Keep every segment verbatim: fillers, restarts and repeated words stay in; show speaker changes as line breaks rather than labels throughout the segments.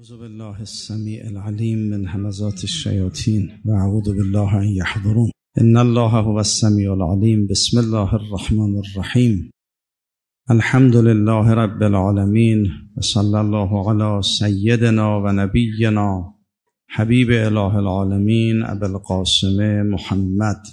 اعوذ بالله السمیع العلیم من همزات الشیاطین و اعوذ بالله ان یحضرون. ان الله هو السمیع العلیم. بسم الله الرحمن الرحیم. الحمد لله رب العالمین و صلی الله علی سیدنا و نبینا حبیب اله العالمین ابی القاسم محمد.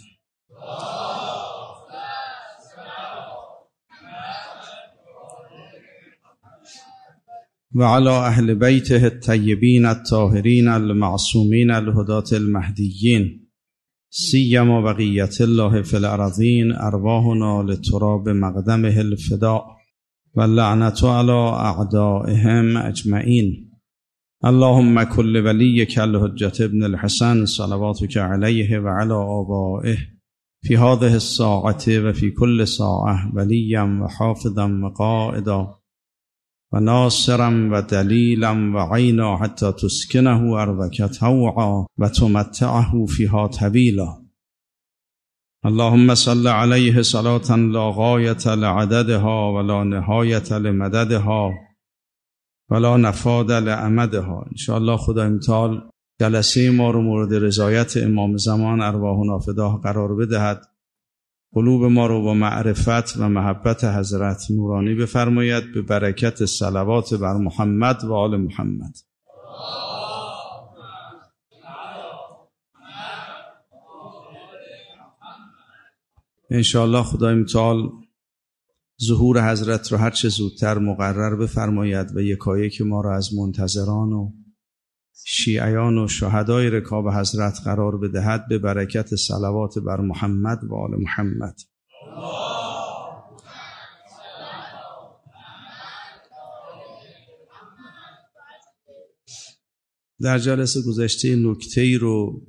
و علی اهل بیته الطیبین الطاهرین المعصومین الهداة المهدیین سیما بقیة الله فی الارضین ارواحنا لتراب مقدمه الفداء و لعنة علی اعدائهم اجمعین. اللهم کل ولیک الحجة ابن الحسن صلواتک علیه و علی آبائه فی هذه الساعة و فی کل ساعة ولیا و حافظا و قائدا و ناصرا و دلیلا و عینا حتی تسکنه ارضک طوعا و تمتعه فیها طویلا. اللهم صل علیه صلاة لا غایة لعددها ولا نهایة لمددها ولا نفاد لامدها. انشاءالله خدای متعال جلسه ما رو مورد رضایت امام زمان ارواحنا فداه قرار بدهد، قلوب ما رو با معرفت و محبت حضرت نورانی بفرماید، به برکت صلوات بر محمد و آل محمد. انشاءالله خدای متعال ظهور حضرت رو هر چه زودتر مقرر بفرماید و یکایک ما رو از منتظران و شیعیان و شهدای رکاب حضرت قرار بدهد، به برکت صلوات بر محمد و آل محمد. در جلسه گذشته نکته‌ای رو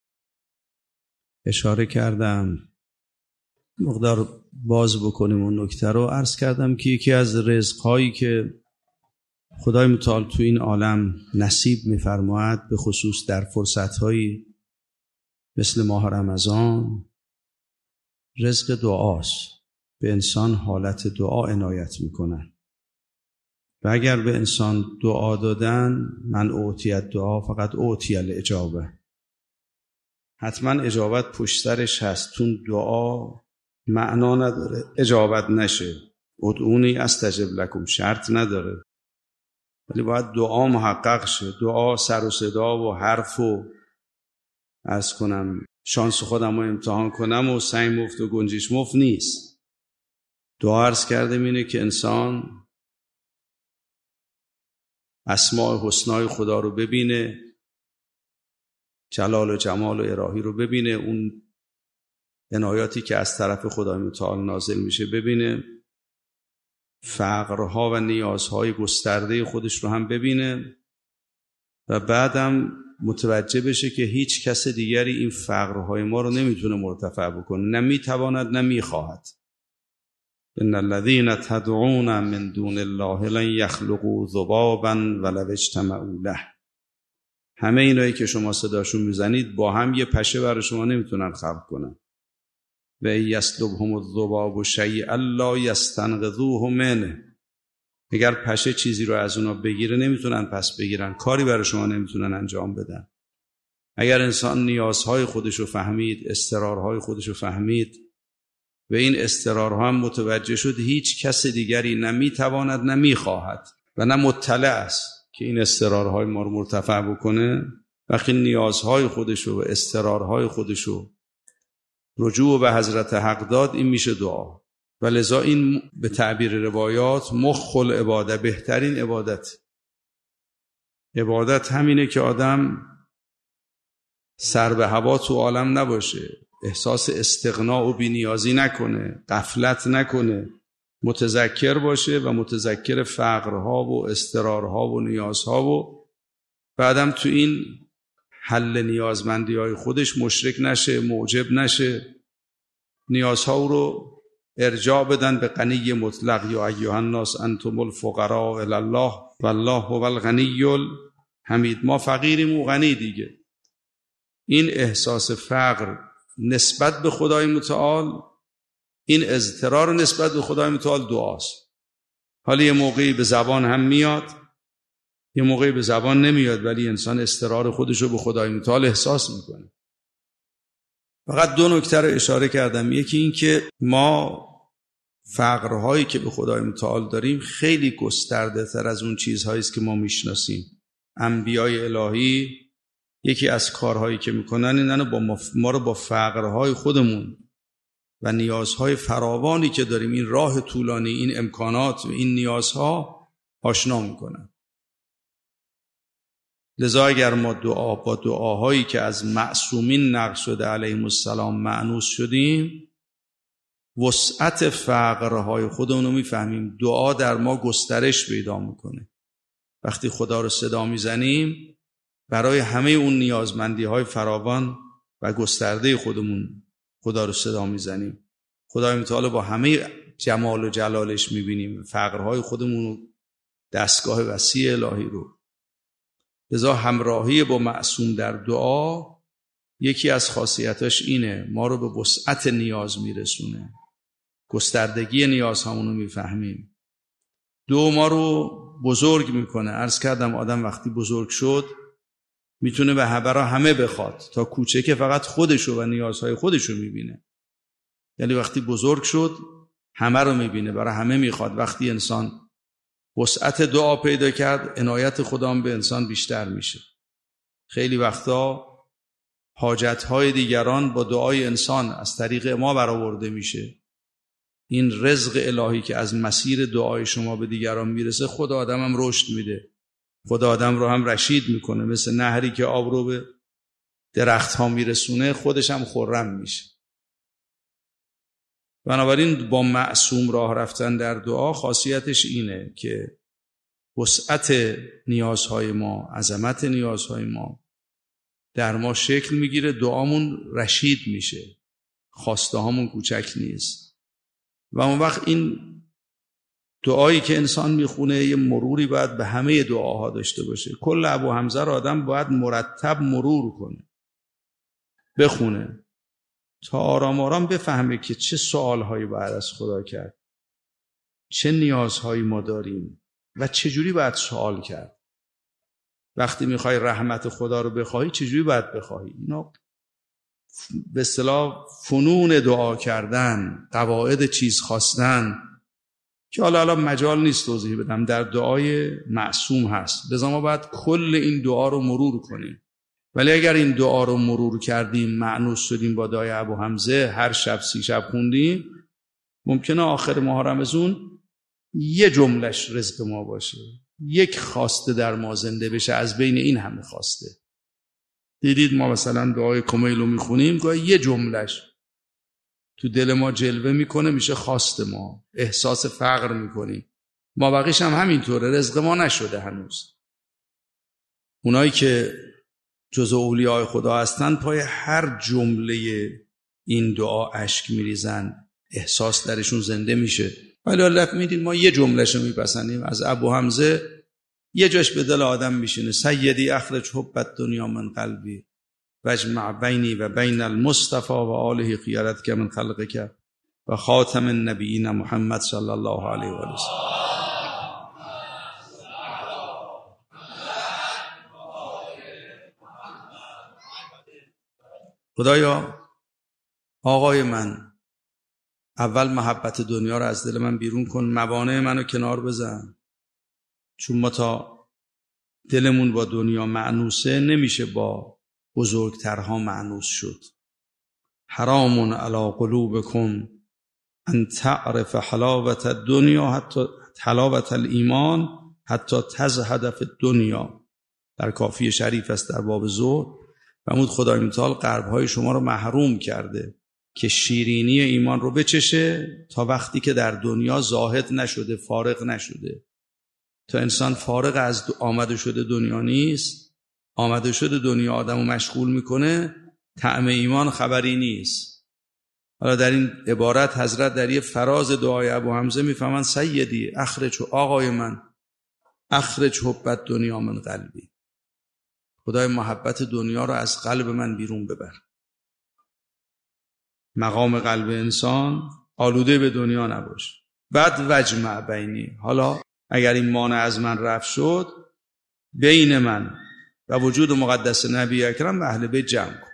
اشاره کردم، مقدار باز بکنیم اون نکته رو. عرض کردم که یکی از رزق‌هایی که خدای متعال تو این عالم نصیب می‌فرماید، به خصوص در فرصت‌هایی مثل ماه رمضان، رزق دعاست. به انسان حالت دعا عنایت می‌کنن و اگر به انسان دعا دادن، من اعطیت دعا فقط اعطی الاجابه، حتما اجابت پشت سرش هست. چون دعا معنا نداره اجابت نشه. ادعونی استجب لکم شرط نداره، ولی باید دعا محقق شه. دعا سر و صدا و حرف و عرض کنم شانس خودم رو امتحان کنم و سعی مفت و گنجش مفت نیست. دعا عرض کردم اینه که انسان اسماء حسنای خدا رو ببینه، جلال و جمال و الهی رو ببینه، اون عنایاتی که از طرف خدای متعال نازل میشه ببینه، فقرها و نیازهای گسترده خودش رو هم ببینه و بعدم متوجه بشه که هیچ کس دیگری این فقرهای ما رو نمیتونه مرتفع بکنه، نه میتواند نه میخواهد. ان الذين تدعون من دون الله لن يخلقوا ذبابا ولو اجتمعوا له. همه اینایی که شما صداشون میزنید با هم یه پشه برای شما نمیتونن خلق کنن. و یسلبهم الذباب شیئا لا یستنقذوه منه. اگر پشه چیزی رو از اونا بگیره نمیتونن پس بگیرن، کاری برای شما نمیتونن انجام بدن. اگر انسان نیازهای خودش رو فهمید، استرارهای خودش رو فهمید و این استرارها هم متوجه شد، هیچ کس دیگری نه میتواند نه میخواهد و نه مطلع است که این استرارهای ما رو مرتفع بکنه. وقتی نیازهای خودش رو و استرارهای خودش رو رجوع به حضرت حق داد، این میشه دعا. و لذا این به تعبیر روایات مخ العباده، بهترین عبادت. عبادت همینه که آدم سر به هوا تو عالم نباشه، احساس استغنا و بی‌نیازی نکنه، غفلت نکنه، متذکر باشه و متذکر فقرها و استرارها و نیازها و بعدم تو این حل نیازمندی های خودش مشرک نشه، معجب نشه، نیازها رو ارجاع بدن به غنی مطلق. یا ایها الناس انتم الفقراء الی الله والله هو الغنی الحمید. ما فقیریم و غنی دیگه. این احساس فقر نسبت به خدای متعال، این اضطرار نسبت به خدای متعال دعاست. حالا یه موقعی به زبان هم میاد، یه موقعی به زبان نمیاد ولی انسان استقرار خودش رو به خدای متعال احساس میکنه. فقط دو نکته رو اشاره کردم. یکی این که ما فقرهایی که به خدای متعال داریم خیلی گسترده تر از اون چیزهایی است که ما میشناسیم. انبیای الهی یکی از کارهایی که میکنن اینه با ما, ما رو با فقرهای خودمون و نیازهای فراوانی که داریم، این راه طولانی، این امکانات و این نیازها آشنا میکنن. لذا اگر ما دعا با دعاهایی که از معصومین نقل شده علیهم السلام مأنوس شدیم، وسعت فقرهای خودمون رو میفهمیم. دعا در ما گسترش پیدا میکنه. وقتی خدا رو صدا میزنیم برای همه اون نیازمندی های فراوان و گسترده خودمون خدا رو صدا میزنیم. خدای متعال با همه جمال و جلالش میبینیم فقرهای خودمون و دستگاه وسیع الهی رو. لذا همراهی با معصوم در دعا یکی از خاصیتاش اینه، ما رو به وسعت نیاز میرسونه، گستردگی نیازهامون رو میفهمیم. دو، ما رو بزرگ میکنه. عرض کردم آدم وقتی بزرگ شد میتونه به برای همه بخواد، تا کوچکه فقط خودشو و نیازهای خودشو میبینه. یعنی وقتی بزرگ شد همه رو میبینه، برای همه میخواد. وقتی انسان وسعت دعا پیدا کرد عنایت خدا به انسان بیشتر میشه. خیلی وقتا حاجتهای دیگران با دعای انسان از طریق ما برآورده میشه. این رزق الهی که از مسیر دعای شما به دیگران میرسه، خدا آدم هم رشد میده، خدا آدم رو هم رشید میکنه. مثل نهری که آب رو به درخت ها میرسونه خودش هم خرم میشه. بنابراین با معصوم راه رفتن در دعا خاصیتش اینه که وسعت نیازهای ما، عظمت نیازهای ما در ما شکل میگیره، دعامون رشید میشه، خواسته هامون کوچک نیست. و اون وقت این دعایی که انسان میخونه یه مروری باید به همه دعاها داشته باشه. کل ابو حمزه رو آدم باید مرتب مرور کنه، بخونه تا آرام آرام بفهمه که چه سوالهایی باید از خدا کرد، چه نیازهایی ما داریم و چجوری باید سوال کرد. وقتی میخوای رحمت خدا رو بخواهی چجوری باید بخواهی. اینا به اصطلاح فنون دعا کردن، قواعد چیز خواستن که حالا حالا مجال نیست توضیح بدم، در دعای معصوم هست. لذا ما باید کل این دعا رو مرور کنیم. ولی اگر این دعا رو مرور کردیم، مأنوس شدیم با دعای ابو حمزه، هر شب سی شب خوندیم، ممکنه آخر ماه رمضان یه جملش رزق ما باشه، یک خواسته در ما زنده بشه از بین این همه خواسته. دیدید ما مثلا دعای کمیل رو میخونیم، گاهی یه جملش تو دل ما جلوه میکنه، میشه خواست ما، احساس فقر میکنیم. ما بقیش هم همینطوره، رزق ما نشده هنوز. اونایی که جز اولیاء خدا هستن پای هر جمله این دعا اشک میریزن، احساس درشون زنده میشه. ولی الله میدید ما یه جملهشو میپسندیم. از ابو حمزه یه جاش به دل آدم میشینه، سیدی اخرج حب الدنیا من قلبی واجمع بینی و بین المصطفى و آله خیرتک من خلقک و خاتم النبیین محمد صلی الله علیه و آله. خدایا آقای من، اول محبت دنیا رو از دل من بیرون کن، موانع منو کنار بزن. چون ما تا دلمون با دنیا مأنوسه نمیشه با بزرگترها مأنوس شد. حرام علی قلوبکم ان تعرف حلاوت الدنیا حتی حلاوت الایمان حتی تزهد فی الدنیا. در کافی شریف است در باب زهد فرمود خدای متعال قلب‌های شما رو محروم کرده که شیرینی ایمان رو بچشه تا وقتی که در دنیا زاهد نشده، فارغ نشده. تا انسان فارغ از آمده شده دنیا نیست، آمده شده دنیا آدمو مشغول میکنه، طعم ایمان خبری نیست. حالا در این عبارت حضرت در یه فراز دعای ابو حمزه میفهمن سیدی اخرج، آقای من، اخرج حب الدنیا من قلبی. خدای محبت دنیا رو از قلب من بیرون ببر. مقام قلب انسان آلوده به دنیا نباشه. بعد وجمع بینی، حالا اگر این مانع از من رفت شد، بین من و وجود مقدس نبی اکرم و اهل بیت جمع کن.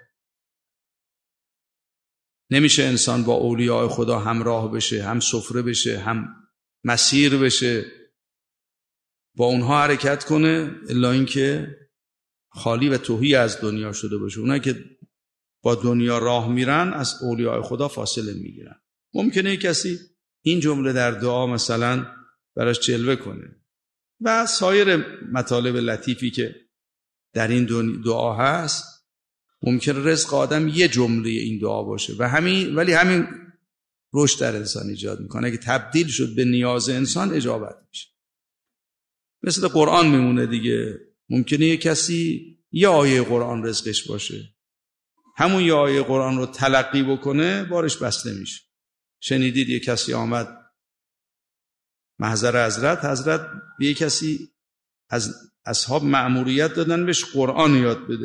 نمیشه انسان با اولیاء خدا همراه بشه، هم سفره بشه، هم مسیر بشه، با اونها حرکت کنه الا اینکه خالی و تهی از دنیا شده باشه. اونایی که با دنیا راه میرن از اولیاء خدا فاصله میگیرن. ممکنه کسی این جمله در دعا مثلا براش جلوه کنه و سایر مطالب لطیفی که در این دعا هست. ممکن رزق آدم یه جمله این دعا باشه و همین، ولی همین رشد در انسان ایجاد میکنه. اگه تبدیل شد به نیاز انسان اجابت میشه. مثل قرآن میمونه دیگه. ممکنه یه کسی یه آیه قرآن رزقش باشه، همون یه آیه قرآن رو تلقی بکنه بارش بسته میشه. شنیدید یه کسی آمد محضر حضرت، حضرت به یه کسی از اصحاب مأموریت دادن بهش قرآن یاد بده.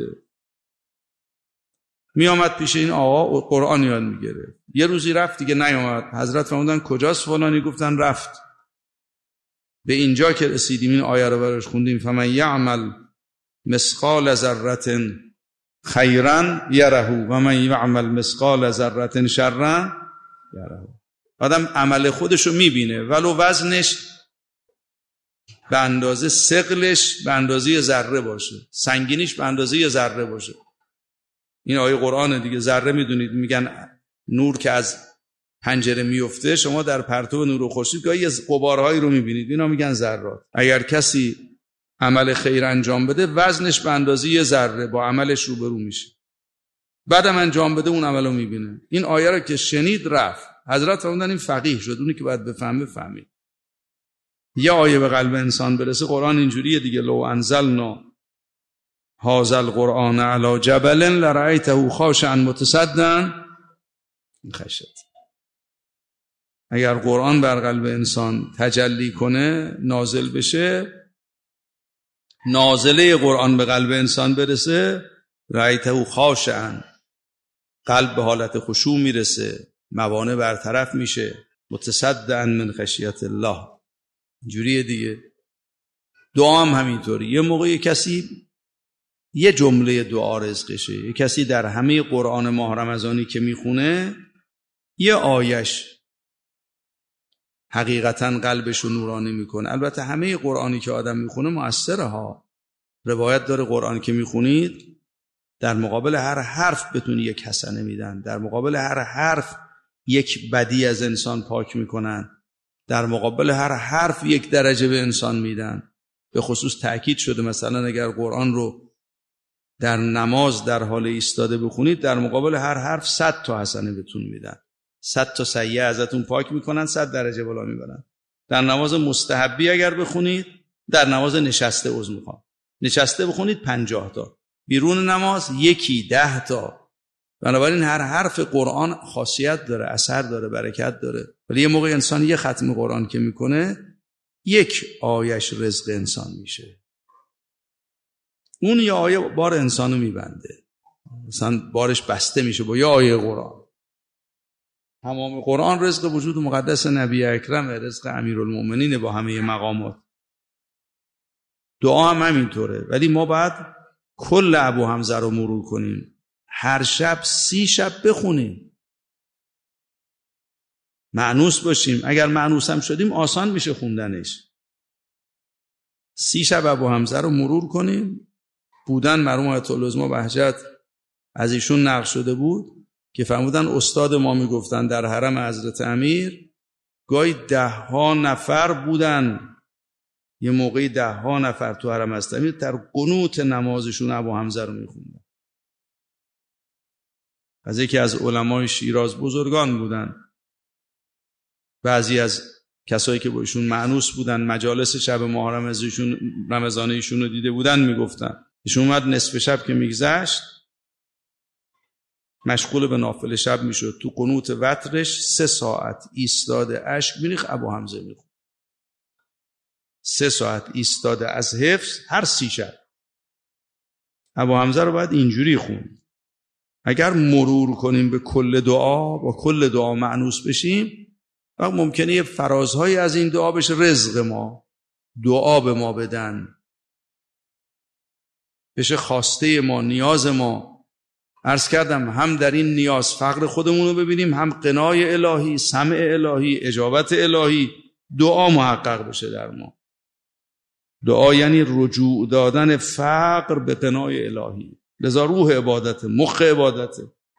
می آمد پیش این آقا قرآن یاد میگیره. یه روزی رفت دیگه نیامد. حضرت فرمودن کجاست فلانی؟ گفتن رفت. به اینجا که رسیدیم این آیه رو براش خوندیم فمن یعمل مثقال ذره خیرا یره و من یعمل مثقال ذره شرا یره. آدم عمل خودشو میبینه ولو وزنش به اندازه ثقلش به اندازه ذره باشه، سنگینیش به اندازه ذره باشه. این آیه قرآن دیگه. ذره میدونید میگن نور که از پنجره میفته شما در پرتو نور خورشید گاهی از غبارهایی رو میبینید، اینا میگن ذرات. اگر کسی عمل خیر انجام بده وزنش به اندازه یه ذره با عملش روبرو میشه، بعدم انجام بده اون عملو میبینه. این آیه رو که شنید رفت. حضرت فرمودن این فقیه شد، اونی که باید بفهمه فهمید. یه آیه به قلب انسان برسه. قرآن اینجوریه دیگه. لو انزلنا هذا القرآن علی جبل لرأیته خاشعا متصدعا من خشیت. اگر قرآن بر قلب انسان تجلی کنه، نازل بشه، نازله قرآن به قلب انسان برسه، رأیته خاشعا، قلب به حالت خشوع میرسه، موانع برطرف میشه، متصدعا من خشیت الله. جوریه دیگه. دعا هم همینطوری. یه موقع کسی یه جمله دعا رزقشه. یه کسی در همه قرآن ماه رمضانی که میخونه یه آیش حقیقتا قلبش رو نورانی میکنه. البته همه قرآنی که آدم میخونه مؤثره ها. روایت داره قرآن که میخونید در مقابل هر حرف بتونی یک حسنه میدن، در مقابل هر حرف یک بدی از انسان پاک میکنن، در مقابل هر حرف یک درجه به انسان میدن. به خصوص تأکید شده مثلا اگر قرآن رو در نماز در حال ایستاده بخونید در مقابل هر حرف صد تا حسنه بهتون میدن، صد تا سیئه ازتون پاک میکنن، صد درجه بالا میبرن. در نماز مستحبی اگر بخونید، در نماز نشسته عذر میخوام، نشسته بخونید پنجاه تا، بیرون نماز یکی ده تا. بنابراین هر حرف قرآن خاصیت داره، اثر داره، برکت داره. ولی یه موقع انسان یه ختم قرآن که میکنه یک آیش رزق انسان میشه. اون یه آیه بار انسانو میبنده، مثلا بارش بسته میشه با یه آیه قرآن. تمام قرآن رزق وجود مقدس نبی اکرم، رزق امیرالمومنین با همه مقامات. دعا هم همینطوره. ولی ما باید کل ابو حمزه رو مرور کنیم، هر شب سی شب بخونیم، مأنوس باشیم. اگر مأنوس هم شدیم آسان میشه خوندنش. سی شب ابو حمزه رو مرور کنیم. بودن مرحوم آیت العظما بهجت از ایشون نقل شده بود که فرمودن استاد ما میگفتن در حرم حضرت امیر گاهی ده ها نفر بودن، یه موقعی ده ها نفر تو حرم حضرت امیر در قنوت نمازشون ابو حمزه رو میخوندن. از یکی از علمای شیراز بزرگان بودن. بعضی از کسایی که با ایشون مأنوس بودن، مجالس شب محرم از ایشون رمضان ایشون رو دیده بودن، میگفتن ایشون اومد نصف شب که میگذشت مشغول به نافله شب میشد، تو قنوت وترش سه ساعت ایستاده اشک میریخت ابو حمزه میخوند. سه ساعت ایستاده از حفظ هر سی شب. ابو حمزه رو باید اینجوری خوند. اگر مرور کنیم به کل دعا، با کل دعا مأنوس بشیم، وقت ممکنه یه فرازهایی از این دعا بشه رزق ما، دعا به ما بدن. بشه خواسته ما، نیاز ما. عرض کردم هم در این نیاز فقر خودمون رو ببینیم، هم قنای الهی، سمع الهی، اجابت الهی، دعا محقق بشه در ما. دعا یعنی رجوع دادن فقر به قنای الهی. لذا روح عبادت، مخ عبادت.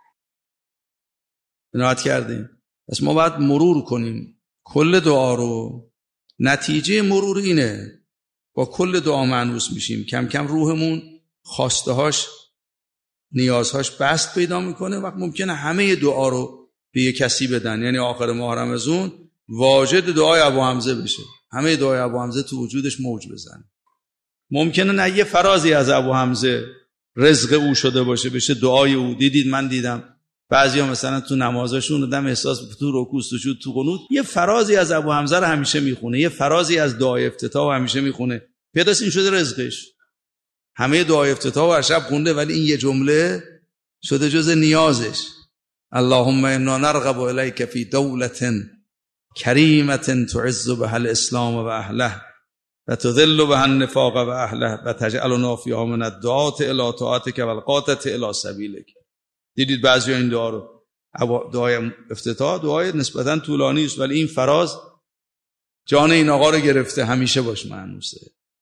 عنایت کردیم. پس ما باید مرور کنیم کل دعا رو. نتیجه مرور اینه با کل دعا مانوس میشیم. کم کم روحمون خواسته هاش، نیازهاش بست پیدا میکنه. وقت ممکنه همه دعا رو به یک کسی بدن، یعنی آخر ماه رمضان واجد دعای ابو حمزه بشه، همه دعای ابو حمزه تو وجودش موج بزنه. ممکنه نه یه فرازی از ابو حمزه رزق او شده باشه، بشه دعای او. دیدید من دیدم بعضیا مثلا تو نمازشون آدم احساس تو رکوع سجود تو قنوت یه فرازی از ابو حمزه رو همیشه میخونه، یه فرازی از دعای افتتاح همیشه میخونه، پیداست این شده رزقش. همه دعای افتتاح هر شب خونده ولی این یه جمله شده جز نیازش. اللهم انا نرغب الیک فی دولة کریمة تعز بها الاسلام و اهله و تذل بها النفاق و اهله و تجعلنا فیها من الدعاة الی طاعتک و القاة الی سبیلک. دیدید بعضی این دعا رو، دعای افتتاح دعای نسبتا طولانی است ولی این فراز جان این آقا رو گرفته، همیشه باش مانوسه.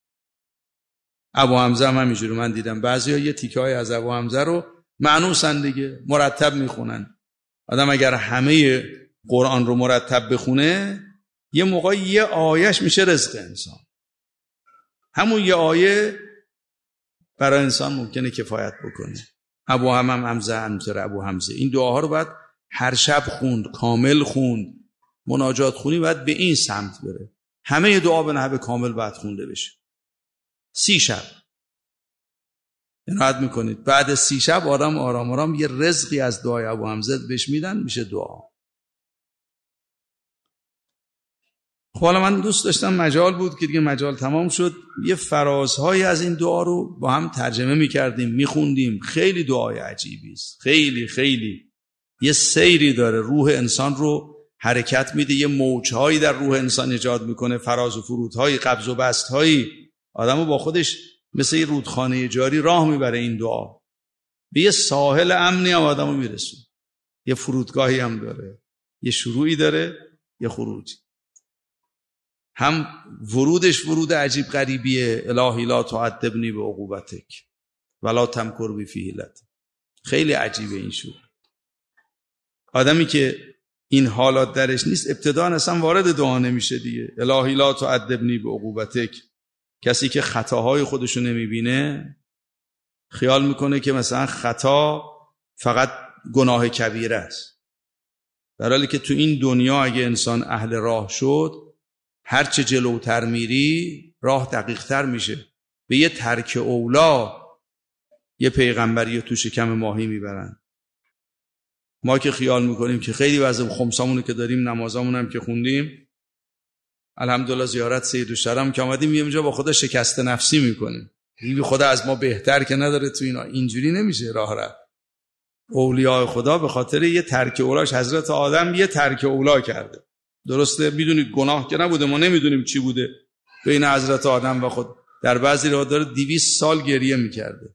ابو حمزه هم همینجوری من دیدم بعضیا یه تیکه های از ابو حمزه رو مانوسن دیگه، مرتب میخونن. آدم اگر همه قرآن رو مرتب بخونه یه موقع یه آیهش میشه رزق انسان. همون یه آیه برای انسان ممکنه کفایت بکنه. ابو همم حمزه همطور ابو حمزه. این دعاها رو باید هر شب خوند، کامل خوند. مناجات خونی باید به این سمت بره. همه دعا به نحو کامل باید خونده بشه. سی شب عنایت میکنید. بعد سی شب آرام آرام آرام یه رزقی از دعای ابو حمزه بهش میدن، میشه دعا. خب حالا من دوست داشتم، مجال بود که دیگه مجال تمام شد، یه فرازهایی از این دعا رو با هم ترجمه میکردیم، میخوندیم. خیلی دعای عجیبی است، خیلی خیلی یه سیری داره، روح انسان رو حرکت میده، یه موجهایی در روح انسان ایجاد میکنه، فراز و فرودهایی، قبض و بستهایی. آدمو با خودش مثل یه رودخانه جاری راه میبره این دعا. به یه ساحل امنی هم آدمو میرسونه. یه فرودگاهی هم داره، یه شروعی داره، یه خروجی. هم ورودش ورود عجیب غریبیه. الهی لا تعذبنی بعقوبتک ولا تمکر بی فی حیلتک. خیلی عجیبه این شروع. آدمی که این حالات درش نیست ابتداً اصلا وارد دعا نمیشه دیگه. الهی لا تعذبنی بعقوبتک. کسی که خطاهای خودشو نمیبینه خیال میکنه که مثلا خطا فقط گناه کبیره است، در حالی که تو این دنیا اگه انسان اهل راه شد هرچه جلوتر میری راه دقیق تر میشه. به یه ترک اولا یه پیغمبری تو شکم ماهی میبرن. ما که خیال میکنیم که خیلی وضع خمسامونو که داریم، نمازامون هم که خوندیم، الحمدلله زیارت سید الشرم که آمدیم یه اونجا با خدا شکست نفسی میکنیم. این خدا از ما بهتر که نداره تو اینا. اینجوری نمیشه راه رفت. اولیاء خدا به خاطر یه ترک اولاش، حضرت آدم یه ترک اولا کرده. درسته؟ میدونید گناه که نبوده، ما نمیدونیم چی بوده بین حضرت آدم و خود. در بعضی روایات داره دویست سال گریه میکرده.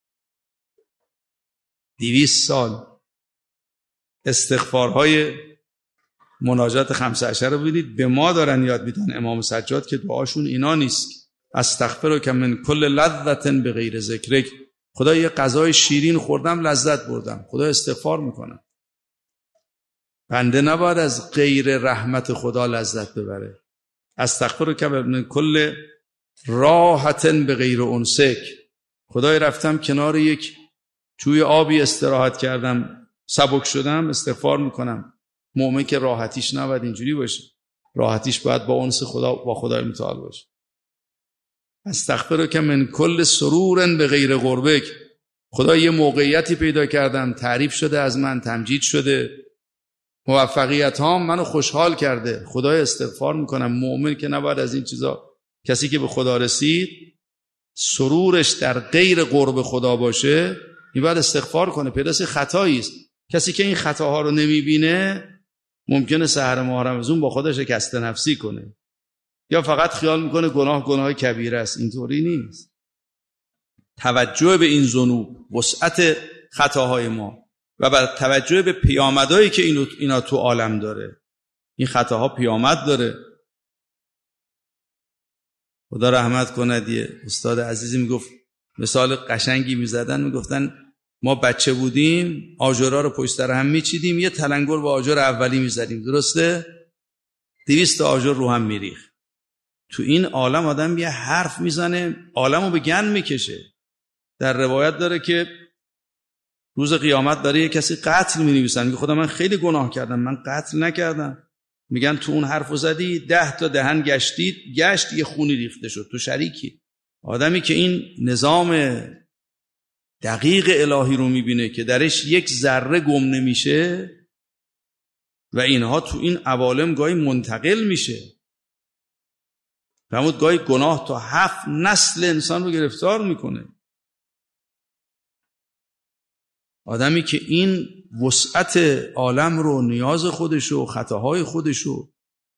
دویست سال استغفارهای مناجات خمسه عشر رو ببینید. به ما دارن یاد میدن امام سجاد که دعاشون اینا نیست. استغفرک من کل لذة بغیر ذکرک. خدا یه غذای شیرین خوردم لذت بردم، خدا استغفار میکنم. بنده نباید از غیر رحمت خدا لذت ببره. استغفرک من کل راحة بغیر انسک. خدای رفتم کنار یک جوی آبی استراحت کردم، سبک شدم، استغفار میکنم. مؤمن که راحتیش نباید اینجوری باشه، راحتیش باید با انس خدا، با خدای متعال باشه. استغفرک من کل سرور بغیر قربک. خدا یه موقعیتی پیدا کردم، تعریف شده از من، تمجید شده، موفقیت هام منو خوشحال کرده، خدای استغفار میکنم. مؤمن که نباید از این چیزا، کسی که به خدا رسید سرورش در غیر قرب خدا باشه، این باید استغفار کنه. پیداست خطایی است. کسی که این خطاها رو نمیبینه ممکنه سحر ماه رمضان با خودش شکست نفسی کنه، یا فقط خیال میکنه گناه گناه کبیره است. اینطوری نیست. توجه به این ذنوب، وسعت خطاهای ما و با توجه به پیامدهایی که اینو اینا تو عالم داره. این خطاها پیامد داره. خدا رحمت کند، یه استاد عزیزی میگفت، مثال قشنگی میزدن، میگفتن ما بچه بودیم آجرها رو پشت سر هم میچیدیم، یه تلنگر با آجر اولی میزدیم، درسته؟ دویست آجر رو هم میریخت. تو این عالم آدم یه حرف میزنه عالمو به گند میکشه. در روایت داره که روز قیامت داره یه کسی قتل مینویسن، میگه خدا من خیلی گناه کردم، من قتل نکردم. میگن تو اون حرفو زدی، ده تا دهن گشتید، گشت یه خونی ریخته شد، تو شریکی. آدمی که این نظام دقیق الهی رو میبینه که درش یک ذره گم نمیشه و اینها تو این عوالم گاهی منتقل میشه. فرمود گاهی گناه تا هفت نسل انسان رو گرفتار میکنه. آدمی که این وسعت عالم رو، نیاز خودشو، خطاهای خودشو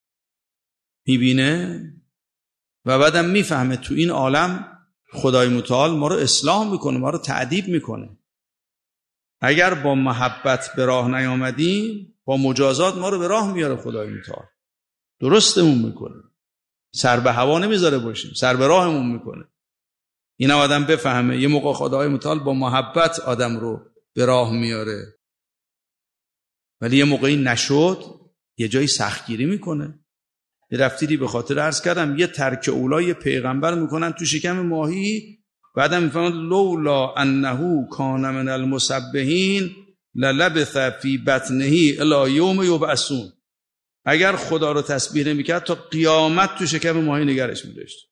میبینه و بعدم میفهمه تو این عالم خدای متعال ما رو اصلاح میکنه، ما رو تعدیب میکنه. اگر با محبت به راه نیامدیم، با مجازات ما رو به راه میاره خدای متعال، درستمون میکنه، سر به هوا نمیذاره باشیم، سر به راهمون میکنه. این آدم بفهمه یه موقع خدای متعال با محبت آدم رو به راه میاره، ولی یه موقعی نشد یه جایی سختگیری میکنه. یه رفتیری به خاطر عرض کردم، یه ترک اولای پیغمبر میکنن تو شکم ماهی، بعدم میفهمند لولا انه کان من المسبحین للبث فی بطنه الی یوم یبعثون. اگر خدا رو تسبیح نمیکرد تا قیامت تو شکم ماهی نگرش میداشت.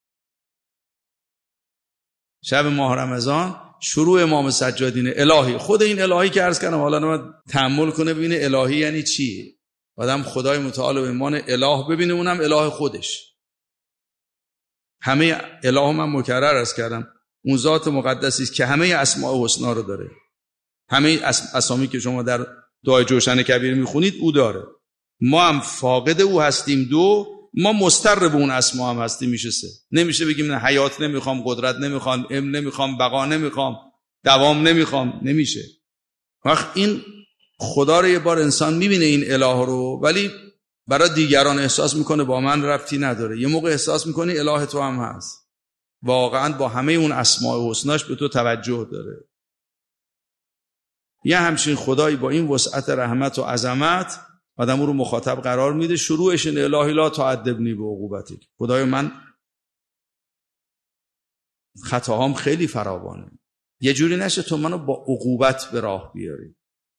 شب ماه رمضان شروع امام سجادین الهی، خود این الهی که عرض کردم حالا نمید تأمل کنه ببینه الهی یعنی چی. آدم خدای متعال به ایمان اله ببینه، اونم اله خودش. همه اله من مکرر عرض کردم اون ذات مقدسی است که همه اسماء حسنا رو داره. همه اسامی که شما در دعای جوشن کبیر میخونید او داره. ما هم فاقد او هستیم، دو ما مستر به اون اسما هم هستیم. میشه سه. نمیشه بگیم نه حیات نمیخوام، قدرت نمیخوام، علم نمیخوام، بقا نمیخوام، دوام نمیخوام. نمیشه. وقت این خدا رو یه بار انسان میبینه این اله رو، ولی برای دیگران احساس میکنه با من ربطی نداره. یه موقع احساس میکنی اله تو هم هست، واقعا با همه اون اسماء حسناش به تو توجه داره. یه همچین خدایی با این وسعت رحمت و عظمت آدم رو مخاطب قرار میده. شروعش این الهی لا تعذبنی به عقوبتک، خدای من خطاهام خیلی فراوانه، یه جوری نشه تو منو با عقوبت به راه بیاری.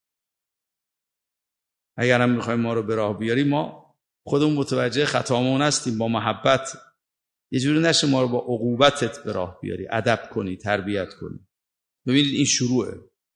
اگر هم میخوایم ما رو به راه بیاری، ما خودمون متوجه خطامون هستیم، با محبت یه جوری نشه ما رو با عقوبتت به راه بیاری، ادب کنی، تربیت کنی. ببینید این شروعه،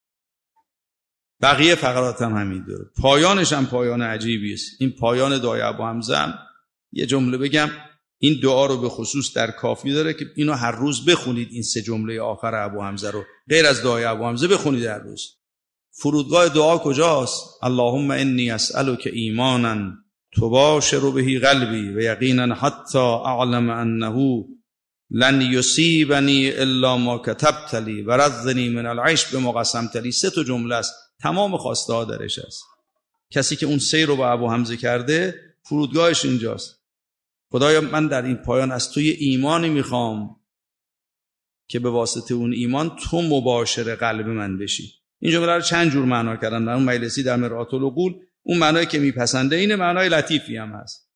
بقیه فقرات هم همین داره. پایانش هم پایان عجیبی است. این پایان دعای ابو حمزه هم یه جمله بگم، این دعا رو به خصوص در کافی داره که اینو هر روز بخونید. این سه جمله آخر ابو حمزه رو غیر از دعای ابو حمزه بخونید هر روز. فرودگاه دعا کجاست؟ اللهم انی اسألک ایمانا تباشر به قلبی و یقینا حتی اعلم انه لن یصیبنی الا ما کتبت لی و رضنی من العیش بما قسمت لی. سه تا جمله است، تمام خواسته ها درش است. کسی که اون سیر رو با ابو حمزه کرده فرودگاهش اینجاست. خدایا من در این پایان از تو یه ایمانی میخوام که به واسطه اون ایمان تو مباشر قلب من بشی. این جمله رو چند جور معنا کردن. در اون مجلسی در مرآت العقول اون معنایی که میپسنده اینه، معنای لطیفی هم هست.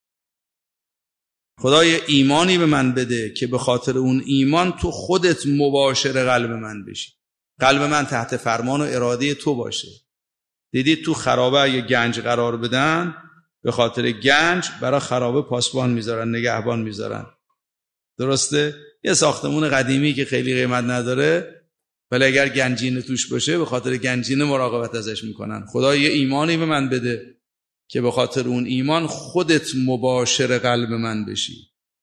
خدای ایمانی به من بده که به خاطر اون ایمان تو خودت مباشر قلب من بشی، قلب من تحت فرمان و اراده تو باشه. دیدید تو خرابه یه گنج قرار بدن، به خاطر گنج برای خرابه پاسبان میذارن، نگهبان میذارن، درسته؟ یه ساختمون قدیمی که خیلی قیمت نداره ولی اگر گنجینه توش باشه به خاطر گنجینه مراقبت ازش میکنن. خدا یه ایمانی به من بده که به خاطر اون ایمان خودت مباشر قلب من بشی،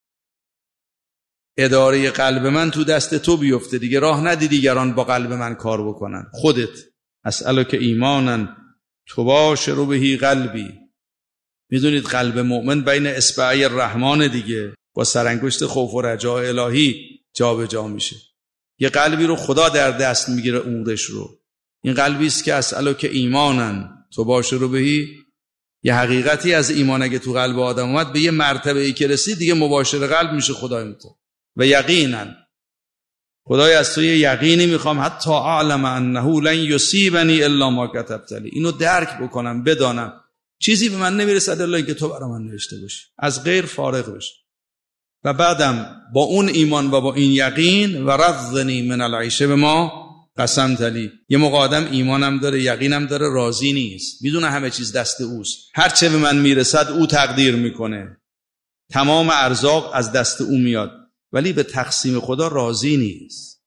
اداره قلب من تو دست تو بیفته دیگه، راه ندی دیگران با قلب من کار بکنن، خودت. اسألک ایمانا تباشر به قلبی. میدونید قلب مؤمن بین اصبعی الرحمن دیگه، با سرانگشت خوف و رجاء الهی جا به جا میشه. یه قلبی رو خدا در دست میگیره امورش رو. این قلبی است که اسألک ایمانن تو باشه رو بهی. یه حقیقتی از ایمان اگه تو قلب آدم اومد به یه مرتبه ای که رسید دیگه مباشر قلب میشه خدای متعال. و یقینا خدای از تو یه یقینی میخوام حتی اعلم انه لن یصیبنی الا ما کتبت لی، اینو درک بکنم بدانم چیزی به من نمیرسد الا اینکه تو برای من نوشته باشی، از غیر فارغ بشم. و بعدم با اون ایمان و با این یقین و رضنی من العیش به ما قسمت لی. یه موقع آدم ایمانم داره یقینم داره راضی نیست، میدونه همه چیز دست اوست، هر چه به من میرسد او تقدیر میکنه، تمام ارزاق از دست او میاد، ولی به تقسیم خدا راضی نیست.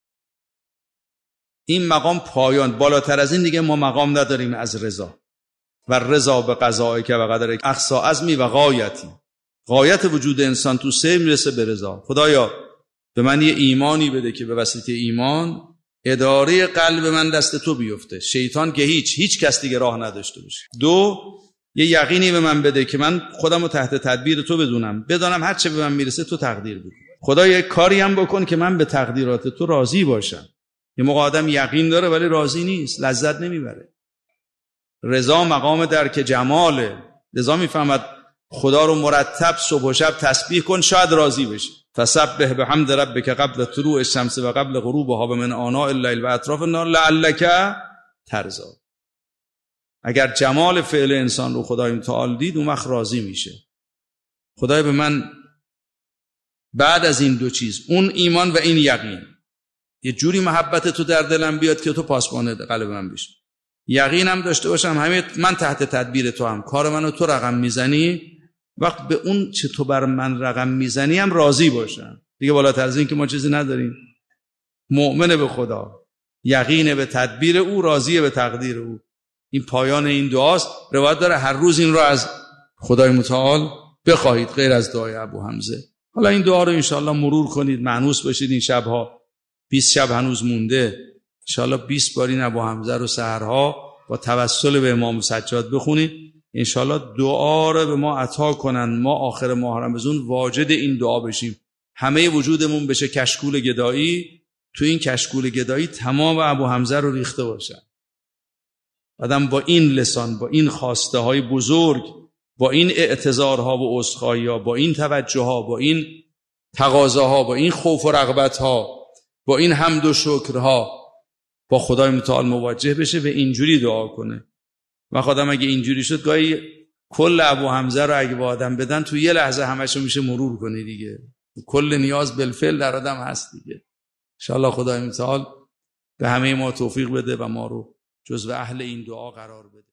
این مقام پایان، بالاتر از این دیگه ما مقام نداریم از رضا. و رضا به قضایی که و قدر اقصا عزمی و غایتی، غایت وجود انسان تو سه میرسه به رضا. خدایا به من یه ایمانی بده که به وسیله ایمان اداره قلب من دست تو بیفته، شیطان که هیچ هیچ کس دیگه راه نداشته باشه. دو، یه یقینی به من بده که من خودم رو تحت تدبیر تو بدونم، بدانم هر چه به من میرسه تو تقدیر بکن. خدا یه کاری هم بکن که من به تقدیرات تو راضی باشم. یه موقع آدم یقین داره ولی راضی نیست، لذت نمیبره. رضا مقام درک جماله، لذا میفهمد خدا رو مرتب صبح و شب تسبیح کن شاید راضی بشه. فسبح بحمد ربک قبل طلوع الشمس و قبل غروبها و من آناء الليل و اطراف النهار لعلک ترضی. اگر جمال فعل انسان رو خدای متعال دید اون وقت راضی میشه. خدای به من بعد از این دو چیز، اون ایمان و این یقین، یه جوری محبت تو در دلم بیاد که تو پاسبان قلب من بشی، یقینم داشته باشم همه من تحت تدبیر تو هم، کار منو تو رقم میزنی، وقت به اون چه تو بر من رقم میزنی هم راضی باشم. دیگه بالاتر از این که ما چیزی نداریم. مؤمن به خدا، یقین به تدبیر او، راضی به تقدیر او. این پایان این دعاست. روایت داره هر روز این رو از خدای متعال بخواهید غیر از دعای ابو حمزه. حالا این دعا رو انشاءالله مرور کنید، مانوس باشید این شبها، بیست شب هنوز مونده، انشاءالله بیست بار این ابو حمزه رو سحرها با توسل به امام سجاد بخونید. انشاءالله دعا رو به ما عطا کنن، ما آخر ماه رمضان واجد این دعا بشیم، همه وجودمون بشه کشکول گدایی، تو این کشکول گدایی تمام ابو حمزه رو ریخته باشن. آدم با این لسان، با این خواسته های بزرگ، با این اعتذارها و عذرخواهی‌ها، با این توجهها، با این تقاضاها، با این خوف و رغبتها، با این حمد و شکرها با خدای متعال مواجه بشه و اینجوری دعا کنه. و خودم اگه اینجوری شد گاهی کل ابو حمزه رو اگه با آدم بدن تو یه لحظه همشو میشه مرور کنی دیگه، کل نیاز بالفعل در آدم هست دیگه. انشاءالله خدای متعال به همه ما توفیق بده و ما رو جزو اهل این دعا قرار بده.